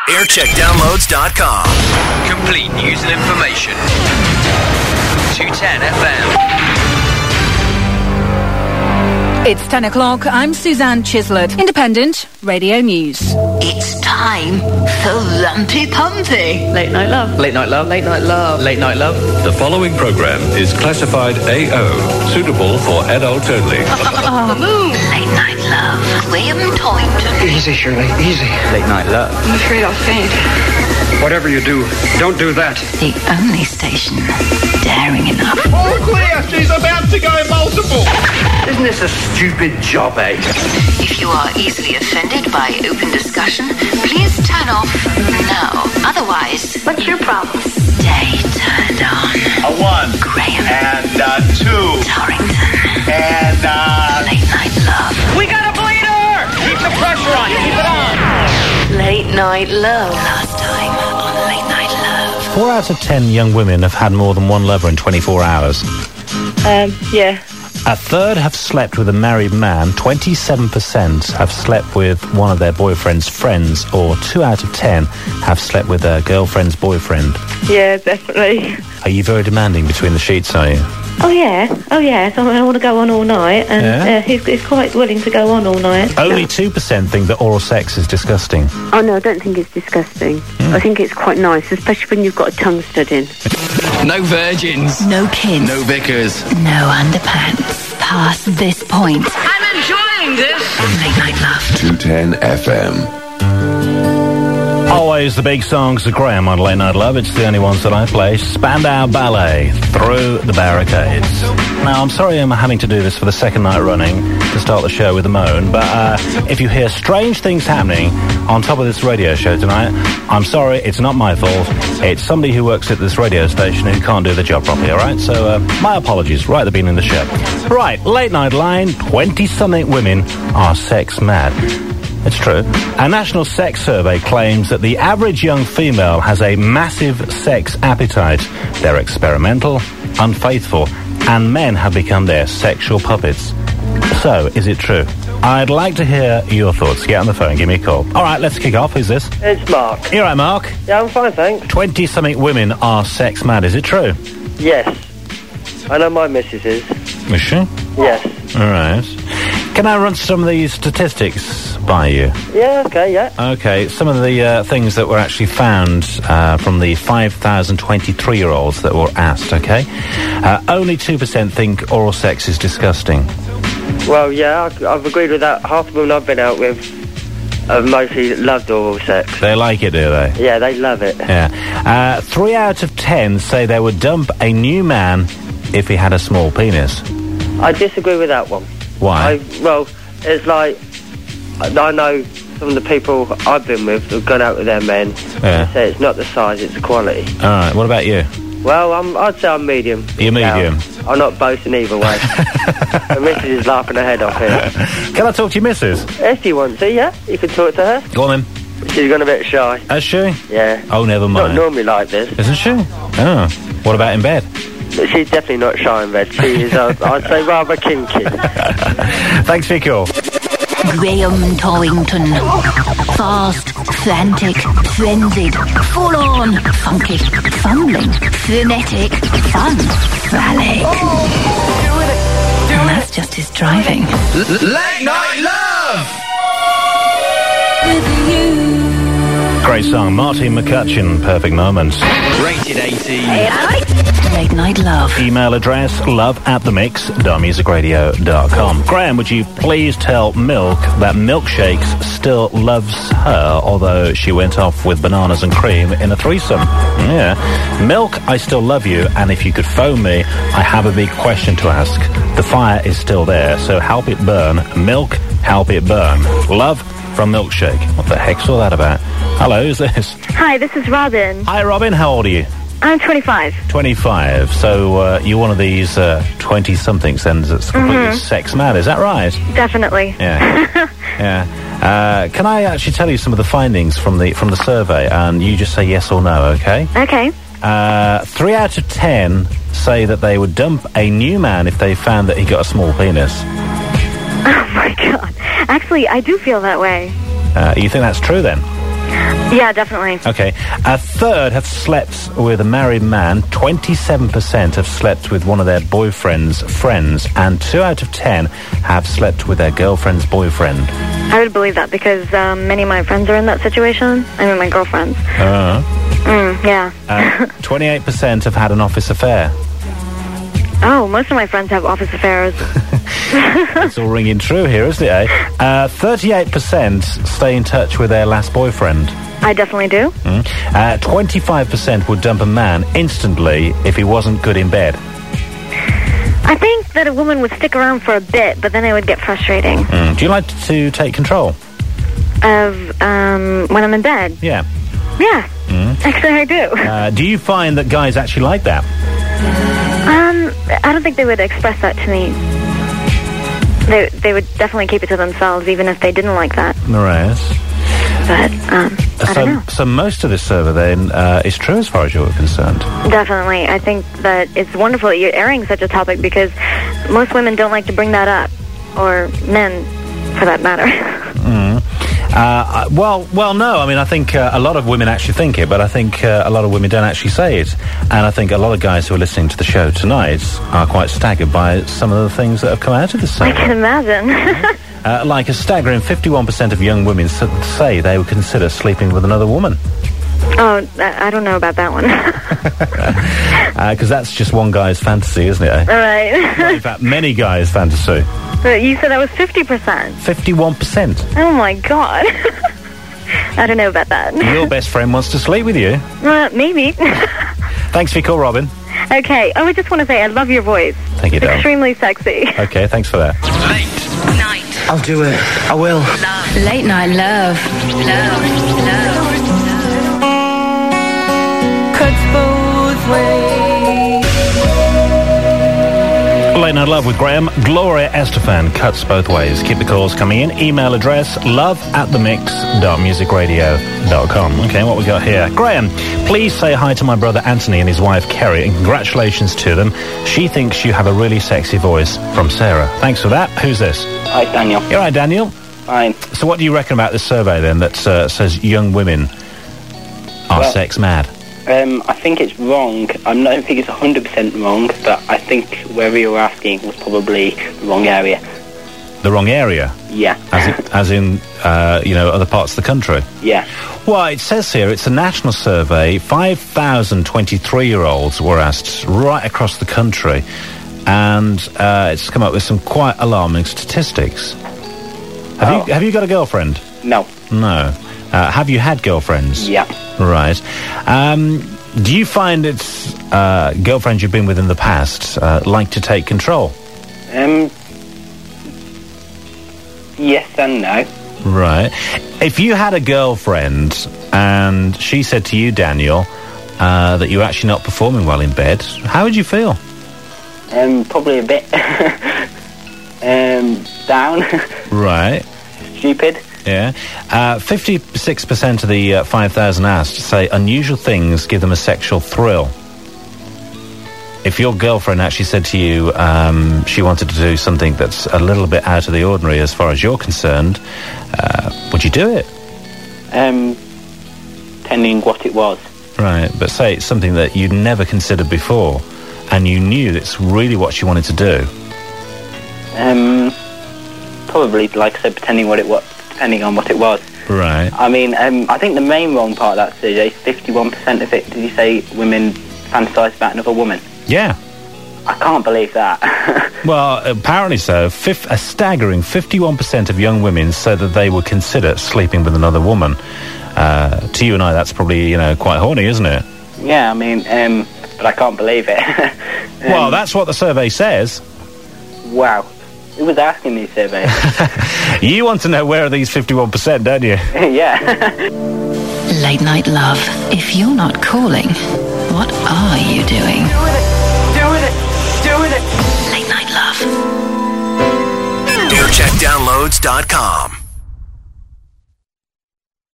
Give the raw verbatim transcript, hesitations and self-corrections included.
aircheck downloads dot com. Complete news and information. two ten F M. It's ten o'clock. I'm Suzanne Chislett. Independent Radio News. It's time for Lumpy Pumpy. Late Night Love. Late Night Love. Late Night Love. Late Night Love. The following program is classified A O, suitable for adults only. Late Night Love. Graham Toynton. Easy, Shirley, easy. Late Night Love. I'm afraid I'll faint. Whatever you do, don't do that. The only station daring enough. All clear, she's about to go multiple. Isn't this a stupid job, eh? If you are easily offended by open discussion, please turn off now. Otherwise, what's your problem? Stay turned on. A one. Graham. And uh, two. Torrington. And uh... Late Night Love. We got a bleeder! Keep the pressure on. Keep it on. Late Night Love. Last time on Late Night Love. Four out of ten young women have had more than one lover in twenty-four hours. Um, yeah. A third have slept with a married man. twenty-seven percent have slept with one of their boyfriend's friends, or two out of ten have slept with their girlfriend's boyfriend. Yeah, definitely. Are you very demanding between the sheets, are you? Oh, yeah. Oh, yeah. So I want to go on all night, and Yeah? uh, he's, he's quite willing to go on all night. Only two percent think that oral sex is disgusting. Oh, no, I don't think it's disgusting. I think it's quite nice, especially when you've got a tongue stud in. No virgins. No kids. No vicars. No underpants. Past this point. I'm enjoying this. On Late Night Love. two ten F M. Always the big songs of Graham on Late Night Love. It's the only ones that I play. Spandau Ballet, Through the Barricades. Now, I'm sorry I'm having to do this for the second night running to start the show with a moan, but uh, if you hear strange things happening on top of this radio show tonight, I'm sorry, it's not my fault. It's somebody who works at this radio station who can't do the job properly, all right? So, uh, my apologies, right at the beginning of the show. Right, late night line, twenty-something women are sex mad. It's true. A national sex survey claims that the average young female has a massive sex appetite. They're experimental, unfaithful, and men have become their sexual puppets. So, is it true? I'd like to hear your thoughts. Get on the phone, give me a call. All right, let's kick off. Who's this? It's Mark. You all right, Mark? Yeah, I'm fine, thanks. twenty-something women are sex mad. Is it true? Yes. I know my missus is. Is she? Yes. All right. Can I run some of these statistics by you? Yeah, okay, yeah. Okay, some of the uh, things that were actually found uh, from the five thousand twenty-three-year-olds that were asked, okay? Uh, only two percent think oral sex is disgusting. Well, yeah, I, I've agreed with that. Half the women I've been out with have mostly loved oral sex. They like it, do they? Yeah, they love it. Yeah. Uh, three out of ten say they would dump a new man if he had a small penis. I disagree with that one. Why? I, well, it's like, I know some of the people I've been with who've gone out with their men. Yeah. Say it's not the size, it's the quality. All right, what about you? Well, I'm, I'd say I'm medium. You're medium? Yeah, I'm not boasting either way. The missus is laughing her head off here. Can I talk to your missus? If you want to, yeah. You can talk to her. Go on then. She's gone a bit shy. Is she? Yeah. Oh, never mind. Not normally like this. Isn't she? Oh. What about in bed? She's definitely not shy in bed. She is, uh, I'd say, rather kinky. Thanks for your call. Graham Torrington. Fast, frantic, frenzied, full-on, funky, fumbling, frenetic, fun, phallic. Oh, do it. Do and it. that's just his driving. L- Late Night Love. With you. Great song, Martin McCutcheon, Perfect Moments. Rated eighteen. Late Night Love. Email address, love at the mix dot music radio dot com. Graham, would you please tell Milk that Milkshakes still loves her, although she went off with bananas and cream in a threesome? Yeah. Milk, I still love you, and if you could phone me, I have a big question to ask. The fire is still there, so help it burn. Milk, help it burn. Love from Milkshake. What the heck's all that about? Hello, who's this? Hi, this is Robin. Hi, Robin. How old are you? I'm twenty-five. twenty-five. So uh, you're one of these uh, twenty-somethings then that's completely Mhm. sex mad. Is that right? Definitely. Yeah. Yeah. Uh, can I actually tell you some of the findings from the from the survey, and you just say yes or no, okay? Okay. Uh, three out of ten say that they would dump a new man if they found that he got a small penis. Oh, my God. Actually, I do feel that way. Uh, you think that's true, then? Yeah, definitely. Okay. A third have slept with a married man. twenty-seven percent have slept with one of their boyfriend's friends. And two out of ten have slept with their girlfriend's boyfriend. I would believe that because um, many of my friends are in that situation. I mean, my girlfriends. Uh, Mm, yeah. uh, twenty-eight percent have had an office affair. Oh, most of my friends have office affairs. It's all ringing true here, isn't it, eh? Uh, thirty-eight percent stay in touch with their last boyfriend. I definitely do. Mm. Uh, twenty-five percent would dump a man instantly if he wasn't good in bed. I think that a woman would stick around for a bit, but then it would get frustrating. Mm. Do you like to take control? Of, um, when I'm in bed? Yeah. Yeah. Mm. Actually, I do. Uh, do you find that guys actually like that? Um, I don't think they would express that to me. They they would definitely keep it to themselves, even if they didn't like that. Right. But, um, I so, don't know. So most of this survey, then, uh, is true as far as you're concerned? Definitely. I think that it's wonderful that you're airing such a topic because most women don't like to bring that up. Or men, for that matter. Mm. Uh, well, well, no. I mean, I think uh, a lot of women actually think it, but I think uh, a lot of women don't actually say it. And I think a lot of guys who are listening to the show tonight are quite staggered by some of the things that have come out of this survey. I can imagine. uh, like a staggering fifty-one percent of young women s- say they would consider sleeping with another woman. Oh, I don't know about that one. Because uh, that's just one guy's fantasy, isn't it? Eh? All right. Well, in fact, many guys' fantasy. But you said that was fifty percent. fifty-one percent. Oh, my God. I don't know about that. Your best friend wants to sleep with you. Uh, maybe. Thanks for your call, Robin. Okay. Oh, I just want to say I love your voice. Thank you, darling. Extremely sexy. Okay, thanks for that. Late night. I'll do it. I will. Love. Late night love. Love. Love. Cuts both ways. Late Night Love with Graham. Gloria Estefan cuts both ways. Keep the calls coming in. Email address love at the mix dot music radio dot com. Okay, what we got here? Graham, please say hi to my brother Anthony and his wife Kerry and congratulations to them. She thinks you have a really sexy voice. From Sarah. Thanks for that. Who's this? Hi, Daniel. You all right, Daniel? Fine. So what do you reckon about this survey then that uh, says young women are Well, sex mad? Um, I think it's wrong. I don't think it's one hundred percent wrong, but I think wherever you were asking was probably the wrong area. The wrong area? Yeah. As in, as in uh, you know, other parts of the country? Yeah. Well, it says here it's a national survey. five thousand twenty-three-year-olds were asked right across the country, and uh, it's come up with some quite alarming statistics. Have, Oh. you, have you got a girlfriend? No. No. Uh, have you had girlfriends? Yeah. Right. Um, do you find it's uh, girlfriends you've been with in the past uh, like to take control? Um. Yes and no. Right. If you had a girlfriend and she said to you, Daniel, uh, that you're actually not performing well in bed, how would you feel? Um. Probably a bit. um. Down. Right. Stupid. Yeah. Uh, fifty-six percent of the uh, five thousand asked say unusual things give them a sexual thrill. If your girlfriend actually said to you um, she wanted to do something that's a little bit out of the ordinary as far as you're concerned, uh, would you do it? Um. Depending what it was. Right, but say it's something that you'd never considered before and you knew it's really what she wanted to do. Um. Probably, like I said, pretending what it was. Depending on what it was. Right. I mean, um, I think the main wrong part of that survey, fifty-one percent of it, did you say women fantasise about another woman? Yeah. I can't believe that. Well, apparently so. Fif- a staggering fifty-one percent of young women said that they would consider sleeping with another woman. Uh, to you and I, that's probably, you know, quite horny, isn't it? Yeah, I mean, um, but I can't believe it. um, Well, that's what the survey says. Wow. Who was asking these surveys? You want to know where are these fifty-one percent, don't you? Yeah. Late night love. If you're not calling, what are you doing? Doing it! Doing it! Late night love. aircheck downloads dot com.